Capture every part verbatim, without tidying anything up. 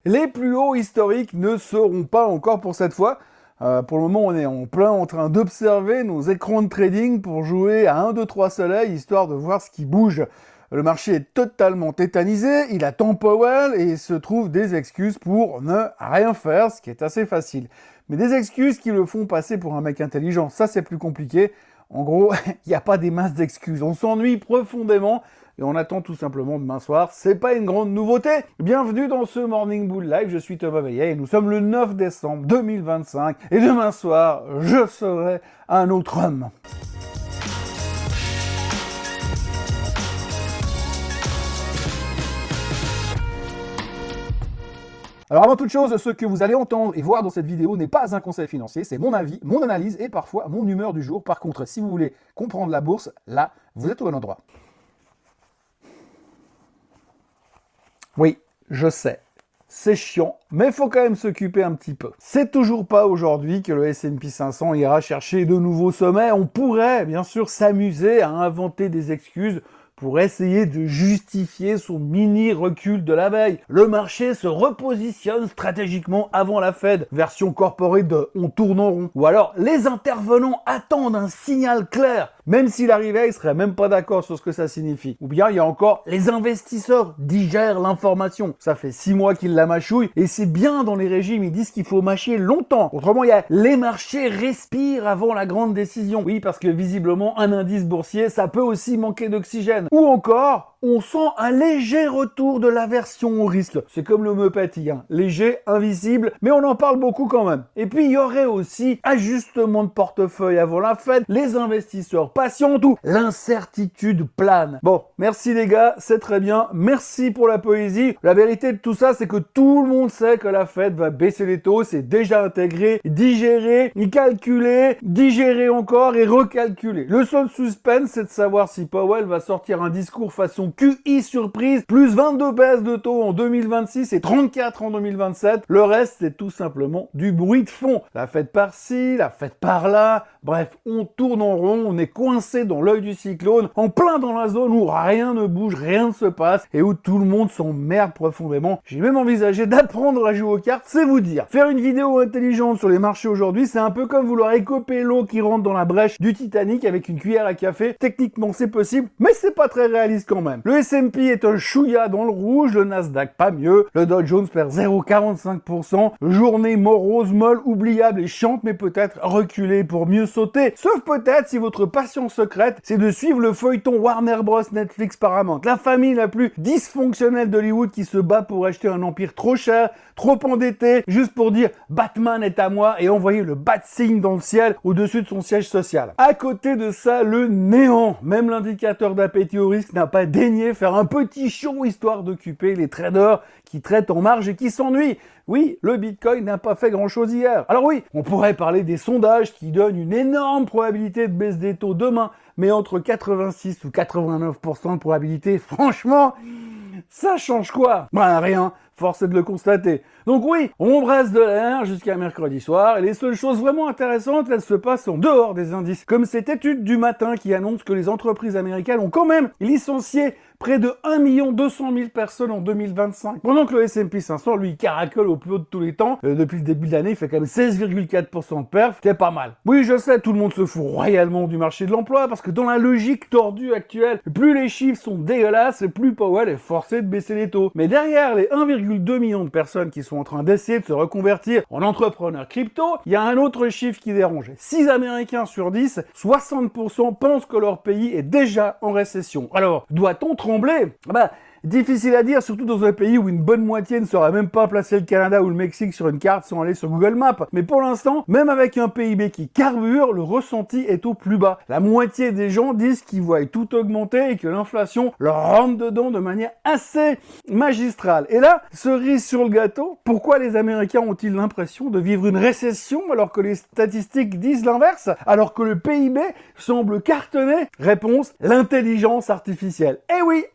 Les plus hauts historiques ne seront pas encore pour cette fois. Euh, pour le moment, on est en plein en train d'observer nos écrans de trading pour jouer à un, deux, trois soleils, histoire de voir ce qui bouge. Le marché est totalement tétanisé, il attend Powell et il se trouve des excuses pour ne rien faire, ce qui est assez facile. Mais des excuses qui le font passer pour un mec intelligent, ça c'est plus compliqué. En gros, il n'y a pas des masses d'excuses, on s'ennuie profondément et on attend tout simplement demain soir. C'est pas une grande nouveauté. Bienvenue dans ce Morning Bull Live, je suis Thomas Veillet et nous sommes le neuf décembre deux mille vingt-cinq et demain soir, je serai un autre homme. Alors avant toute chose, ce que vous allez entendre et voir dans cette vidéo n'est pas un conseil financier, c'est mon avis, mon analyse et parfois mon humeur du jour. Par contre, si vous voulez comprendre la bourse, là, vous êtes au bon endroit. Oui, je sais, c'est chiant, mais il faut quand même s'occuper un petit peu. C'est toujours pas aujourd'hui que le S and P cinq cents ira chercher de nouveaux sommets. On pourrait bien sûr s'amuser à inventer des excuses pour essayer de justifier son mini recul de la veille. Le marché se repositionne stratégiquement avant la Fed, version corporate de « on tourne en rond ». Ou alors, les intervenants attendent un signal clair, même s'il arrivait, ils seraient même pas d'accord sur ce que ça signifie. Ou bien, il y a encore les investisseurs digèrent l'information. Ça fait six mois qu'ils la mâchouillent, et c'est bien dans les régimes, ils disent qu'il faut mâcher longtemps. Autrement, il y a les marchés respirent avant la grande décision. Oui, parce que visiblement, un indice boursier, ça peut aussi manquer d'oxygène. Ou encore, on sent un léger retour de l'aversion au risque. C'est comme l'homéopathie, hein. Léger, invisible, mais on en parle beaucoup quand même. Et puis, il y aurait aussi ajustement de portefeuille avant la Fed, les investisseurs patientent ou l'incertitude plane. Bon, merci les gars, c'est très bien. Merci pour la poésie. La vérité de tout ça, c'est que tout le monde sait que la Fed va baisser les taux. C'est déjà intégré, digéré, calculé, digéré encore et recalculé. Le seul suspense, c'est de savoir si Powell va sortir un discours façon Q I surprise, plus vingt-deux baisses de taux en deux mille vingt-six et trente-quatre en deux mille vingt-sept. Le reste, c'est tout simplement du bruit de fond. La Fed par-ci, la Fed par-là. Bref, on tourne en rond, on est coincé dans l'œil du cyclone, en plein dans la zone où rien ne bouge, rien ne se passe et où tout le monde s'emmerde profondément. J'ai même envisagé d'apprendre à jouer aux cartes, c'est vous dire. Faire une vidéo intelligente sur les marchés aujourd'hui, c'est un peu comme vouloir écoper l'eau qui rentre dans la brèche du Titanic avec une cuillère à café. Techniquement, c'est possible, mais c'est pas très réaliste quand même. Le S and P est un chouïa dans le rouge, le Nasdaq pas mieux, le Dow Jones perd zéro virgule quarante-cinq pour cent, journée morose, molle, oubliable et chiante, mais peut-être reculer pour mieux sauter. Sauf peut-être si votre passion secrète, c'est de suivre le feuilleton Warner Bros, Netflix, Paramount, la famille la plus dysfonctionnelle d'Hollywood qui se bat pour acheter un empire trop cher, trop endetté, juste pour dire Batman est à moi et envoyer le bat signe dans le ciel au-dessus de son siège social. À côté de ça, le néant. Même l'indicateur d'appétit au risque n'a pas daigné faire un petit show histoire d'occuper les traders qui traitent en marge et qui s'ennuient. Oui, le Bitcoin n'a pas fait grand-chose hier. Alors oui, on pourrait parler des sondages qui donnent une énorme probabilité de baisse des taux demain, mais entre quatre-vingt-six ou quatre-vingt-neuf pour cent de probabilité, franchement, ça change quoi? Ben rien, force est de le constater. Donc oui, on brasse de l'air jusqu'à mercredi soir, et les seules choses vraiment intéressantes, elles se passent en dehors des indices. Comme cette étude du matin qui annonce que les entreprises américaines ont quand même licencié près de un million deux cent mille personnes en deux mille vingt-cinq. Pendant que le S and P cinq cents, lui, caracole au plus haut de tous les temps. Euh, depuis le début de l'année, il fait quand même seize virgule quatre pour cent de perf, c'est pas mal. Oui, je sais, tout le monde se fout royalement du marché de l'emploi, parce que dans la logique tordue actuelle, plus les chiffres sont dégueulasses, plus Powell est forcé de baisser les taux. Mais derrière les un virgule deux million de personnes qui sont en train d'essayer de se reconvertir en entrepreneurs crypto, il y a un autre chiffre qui dérange. six Américains sur dix, soixante pour cent pensent que leur pays est déjà en récession. Alors, doit-on trembler? Bah, difficile à dire, surtout dans un pays où une bonne moitié ne saurait même pas placer le Canada ou le Mexique sur une carte sans aller sur Google Maps. Mais pour l'instant, même avec un P I B qui carbure, le ressenti est au plus bas. La moitié des gens disent qu'ils voient tout augmenter et que l'inflation leur rentre dedans de manière assez magistrale. Et là, cerise sur le gâteau, pourquoi les Américains ont-ils l'impression de vivre une récession alors que les statistiques disent l'inverse? Alors que le P I B semble cartonner? Réponse, l'intelligence artificielle. Eh oui,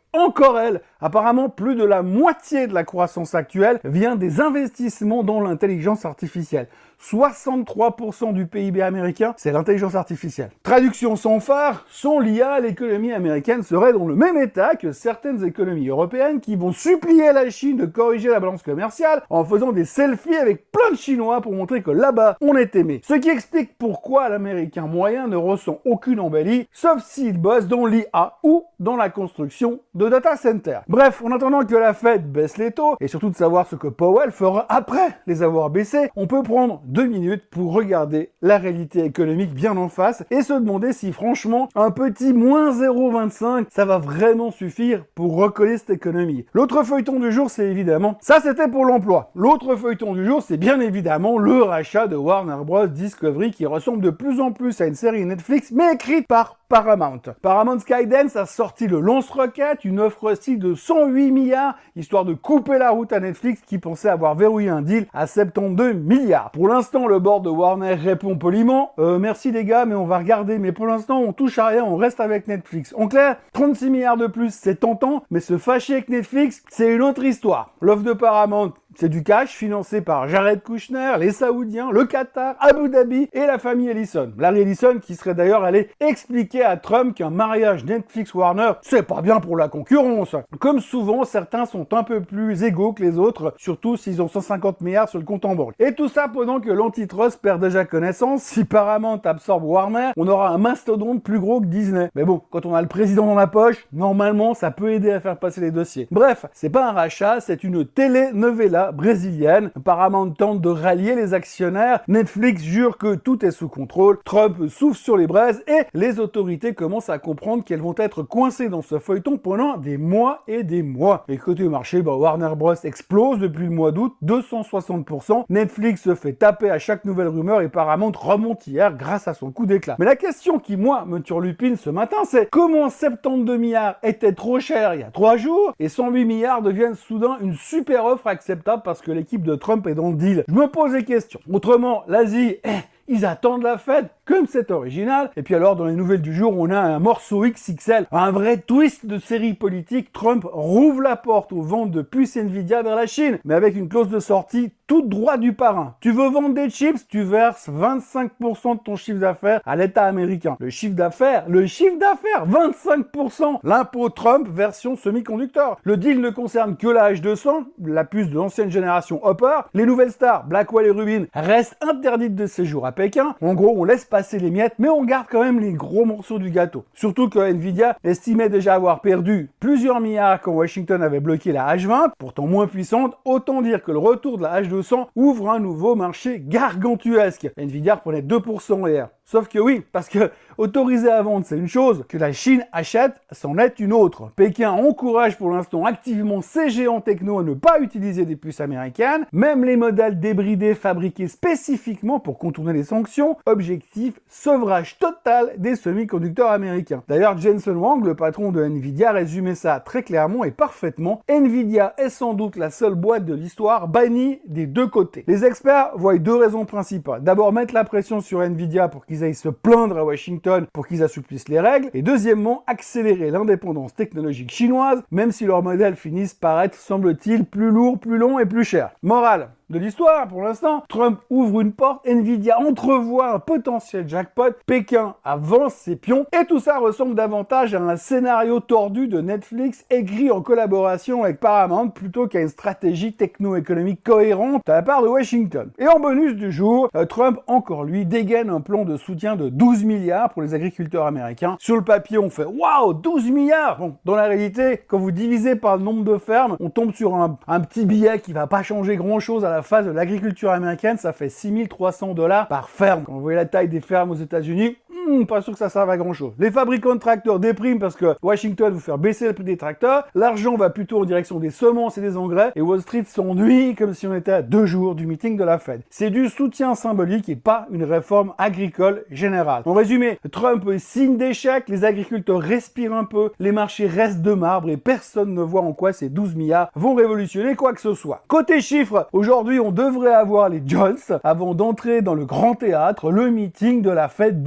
encore elle. Apparemment, plus de la moitié de la croissance actuelle vient des investissements dans l'intelligence artificielle. soixante-trois pour cent du P I B américain, c'est l'intelligence artificielle. Traduction sans phare, sans l'I A, l'économie américaine serait dans le même état que certaines économies européennes qui vont supplier la Chine de corriger la balance commerciale en faisant des selfies avec plein de Chinois pour montrer que là-bas, on est aimé. Ce qui explique pourquoi l'Américain moyen ne ressent aucune embellie, sauf s'il bosse dans l'I A ou dans la construction de data centers. Bref, en attendant que la Fed baisse les taux, et surtout de savoir ce que Powell fera après les avoir baissés, on peut prendre deux minutes pour regarder la réalité économique bien en face et se demander si franchement un petit moins zéro virgule vingt-cinq ça va vraiment suffire pour recoller cette économie. L'autre feuilleton du jour, c'est évidemment, ça c'était pour l'emploi. L'autre feuilleton du jour, c'est bien évidemment le rachat de Warner Bros. Discovery qui ressemble de plus en plus à une série Netflix mais écrite par Paramount. Paramount Skydance a sorti le lance-roquette, une offre style de cent huit milliards, histoire de couper la route à Netflix qui pensait avoir verrouillé un deal à soixante-douze milliards. Pour l'instant, le board de Warner répond poliment euh, « Merci les gars, mais on va regarder, mais pour l'instant, on touche à rien, on reste avec Netflix. » En clair, trente-six milliards de plus, c'est tentant, mais se fâcher avec Netflix, c'est une autre histoire. L'offre de Paramount, c'est du cash financé par Jared Kushner, les Saoudiens, le Qatar, Abu Dhabi et la famille Ellison. Larry Ellison qui serait d'ailleurs allé expliquer à Trump qu'un mariage Netflix-Warner, c'est pas bien pour la concurrence. Comme souvent, certains sont un peu plus égaux que les autres, surtout s'ils ont cent cinquante milliards sur le compte en banque. Et tout ça pendant que l'antitrust perd déjà connaissance. Si Paramount absorbe Warner, on aura un mastodonte plus gros que Disney. Mais bon, quand on a le président dans la poche, normalement, ça peut aider à faire passer les dossiers. Bref, c'est pas un rachat, c'est une telenovela brésilienne. Paramount tente de rallier les actionnaires, Netflix jure que tout est sous contrôle, Trump souffle sur les braises et les autorités commencent à comprendre qu'elles vont être coincées dans ce feuilleton pendant des mois et des mois. Et côté marché, bah, Warner Bros explose depuis le mois d'août, deux cent soixante pour cent, Netflix se fait taper à chaque nouvelle rumeur et Paramount remonte hier grâce à son coup d'éclat. Mais la question qui, moi, me turlupine ce matin, c'est comment soixante-douze milliards étaient trop chers il y a trois jours et cent huit milliards deviennent soudain une super offre acceptable parce que l'équipe de Trump est dans le deal. Je me pose des questions. Autrement, l'Asie, eh, ils attendent la Fed, comme c'est original. Et puis alors, dans les nouvelles du jour, on a un morceau X X L, un vrai twist de série politique. Trump rouvre la porte aux ventes de puces Nvidia vers la Chine, mais avec une clause de sortie toute droit du parrain. Tu veux vendre des chips, tu verses vingt-cinq pour cent de ton chiffre d'affaires à l'État américain. Le chiffre d'affaires, le chiffre d'affaires, vingt-cinq pour cent. L'impôt Trump version semi-conducteur. Le deal ne concerne que la H deux cents, la puce de l'ancienne génération Hopper. Les nouvelles stars, Blackwell et Rubin, restent interdites de séjour à Pékin. En gros, on laisse passer les miettes, mais on garde quand même les gros morceaux du gâteau. Surtout que Nvidia estimait déjà avoir perdu plusieurs milliards quand Washington avait bloqué la H vingt, pourtant moins puissante. Autant dire que le retour de la H deux cents ouvre un nouveau marché gargantuesque. Nvidia prenait deux pour cent hier. Sauf que oui, parce que autoriser à vendre, c'est une chose, que la Chine achète, c'en est une autre. Pékin encourage pour l'instant activement ces géants techno à ne pas utiliser des puces américaines, même les modèles débridés fabriqués spécifiquement pour contourner les sanctions. Objectif, sevrage total des semi-conducteurs américains. D'ailleurs, Jensen Huang, le patron de Nvidia, résumait ça très clairement et parfaitement. Nvidia est sans doute la seule boîte de l'histoire bannie des deux côtés. Les experts voient deux raisons principales. D'abord, mettre la pression sur Nvidia pour qu'ils aillent se plaindre à Washington pour qu'ils assouplissent les règles, et deuxièmement, accélérer l'indépendance technologique chinoise, même si leurs modèles finissent par être, semble-t-il, plus lourds, plus longs et plus chers. Morale de l'histoire, pour l'instant, Trump ouvre une porte, Nvidia entrevoit un potentiel jackpot, Pékin avance ses pions, et tout ça ressemble davantage à un scénario tordu de Netflix écrit en collaboration avec Paramount plutôt qu'à une stratégie techno-économique cohérente de la part de Washington. Et en bonus du jour, Trump, encore lui, dégaine un plan de soutien de douze milliards pour les agriculteurs américains. Sur le papier, on fait « Waouh, douze milliards !» Bon, dans la réalité, quand vous divisez par le nombre de fermes, on tombe sur un, un petit billet qui va pas changer grand-chose à la phase de l'agriculture américaine, ça fait six mille trois cents dollars par ferme. Quand vous voyez la taille des fermes aux États-Unis, hmm, pas sûr que ça serve à grand chose. Les fabricants de tracteurs dépriment parce que Washington veut faire baisser le prix des tracteurs, l'argent va plutôt en direction des semences et des engrais, et Wall Street s'ennuie comme si on était à deux jours du meeting de la Fed. C'est du soutien symbolique et pas une réforme agricole générale. En résumé, Trump signe des chèques, les agriculteurs respirent un peu, les marchés restent de marbre et personne ne voit en quoi ces douze milliards vont révolutionner quoi que ce soit. Côté chiffres, aujourd'hui on devrait avoir les Jones avant d'entrer dans le grand théâtre. Le meeting de la Fed débute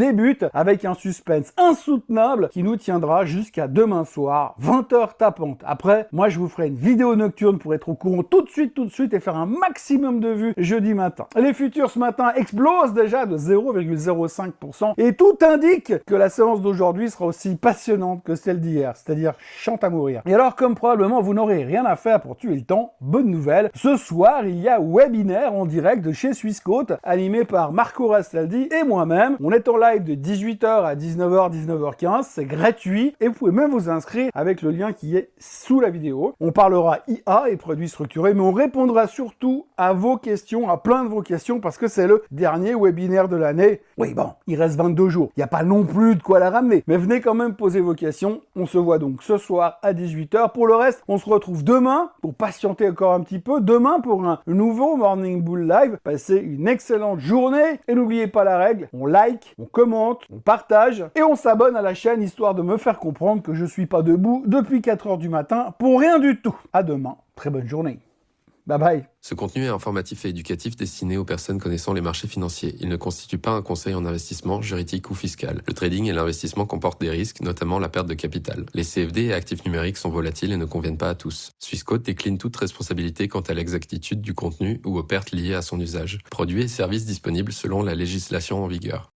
suite avec un suspense insoutenable qui nous tiendra jusqu'à demain soir, vingt heures tapantes. Après, moi je vous ferai une vidéo nocturne pour être au courant tout de suite, tout de suite et faire un maximum de vues jeudi matin. Les futurs ce matin explosent déjà de zéro virgule zéro cinq pour cent et tout indique que la séance d'aujourd'hui sera aussi passionnante que celle d'hier, c'est-à-dire chante à mourir. Et alors, comme probablement vous n'aurez rien à faire pour tuer le temps, bonne nouvelle, ce soir il y a webinaire en direct de chez Swissquote, animé par Marco Rastaldi et moi-même. On est en live de dix-huit heures à dix-neuf heures, dix-neuf heures quinze, c'est gratuit et vous pouvez même vous inscrire avec le lien qui est sous la vidéo. On parlera I A et produits structurés, mais on répondra surtout à vos questions, à plein de vos questions, parce que c'est le dernier webinaire de l'année. Oui, bon, il reste vingt-deux jours, il n'y a pas non plus de quoi la ramener, mais venez quand même poser vos questions. On se voit donc ce soir à dix-huit heures. Pour le reste, on se retrouve demain pour patienter encore un petit peu. Demain pour un nouveau Morning Bull Live. Passez une excellente journée et n'oubliez pas la règle, on like, on commente, on partage et on s'abonne à la chaîne histoire de me faire comprendre que je suis pas debout depuis quatre heures du matin pour rien du tout. À demain, très bonne journée. Bye bye. Ce contenu est informatif et éducatif destiné aux personnes connaissant les marchés financiers. Il ne constitue pas un conseil en investissement, juridique ou fiscal. Le trading et l'investissement comportent des risques, notamment la perte de capital. Les C F D et actifs numériques sont volatiles et ne conviennent pas à tous. Swissquote décline toute responsabilité quant à l'exactitude du contenu ou aux pertes liées à son usage. Produits et services disponibles selon la législation en vigueur.